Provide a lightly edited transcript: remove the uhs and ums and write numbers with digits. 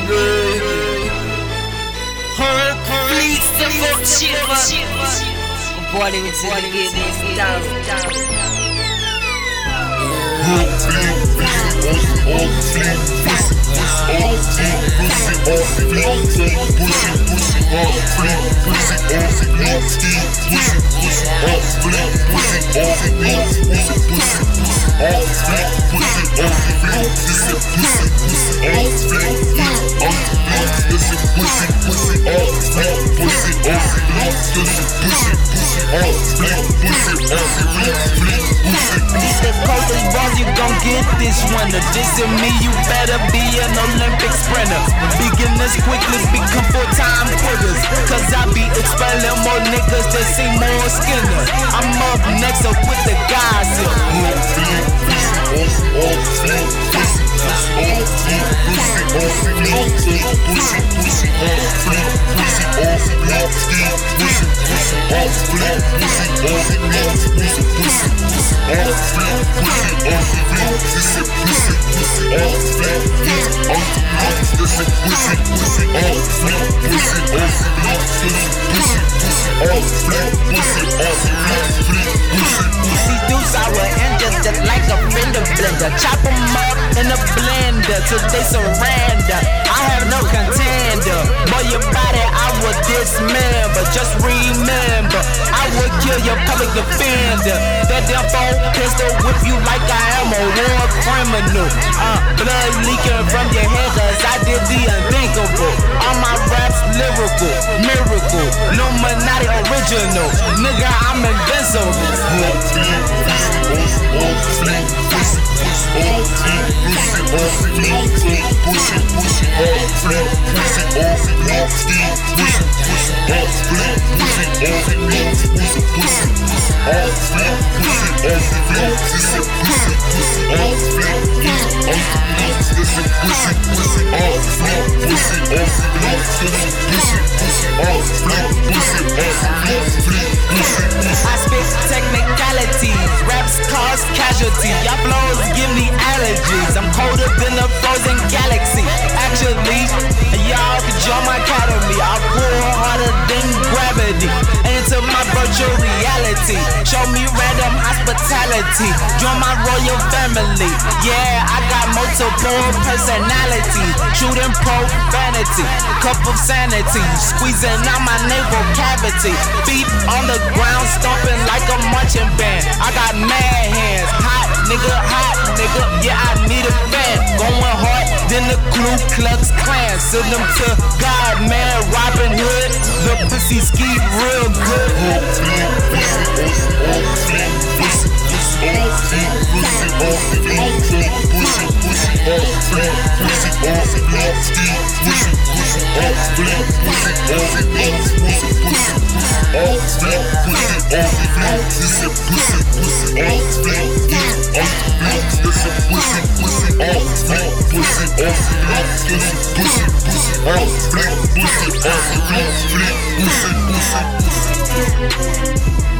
Boy, they was to get this down. You gon' get this one. Dissing me, you better be an Olympic sprinter. Beginners quickly become full-time quitters, cause I be expelling more niggas than Seymour Skinner. I'm up next up with the guys These dudes I will end just like a fender blender. Chop them up in a blender till they surrender. I have no contender, boy your body I will dismember. Just remember, I will kill your public defender. That damn phone pistol whip you like I am a war criminal. Blood leaking from your head cause I did the unthinkable. All my raps lyrical, miracle, Illuminati original. Nigga, I'm invincible. I spit technicalities, raps cause casualties. Y'all flows give me allergies. I'm colder than a frozen galaxy. Actually, y'all can join my academy. I'll pull harder than gravity into my virtual reality. Show me random hospitality. Join my royal family. Yeah, I got multiple personalities. Shooting profanity, cup of sanity. Squeezing out my navel cavity. Feet on the ground, stomping like a marching band. I got mad hands, hot nigga, yeah I need a fan. Going hard than the Ku Klux Klan. Send them to God, man, Robin Hood. The pussy ski real good. Pussy,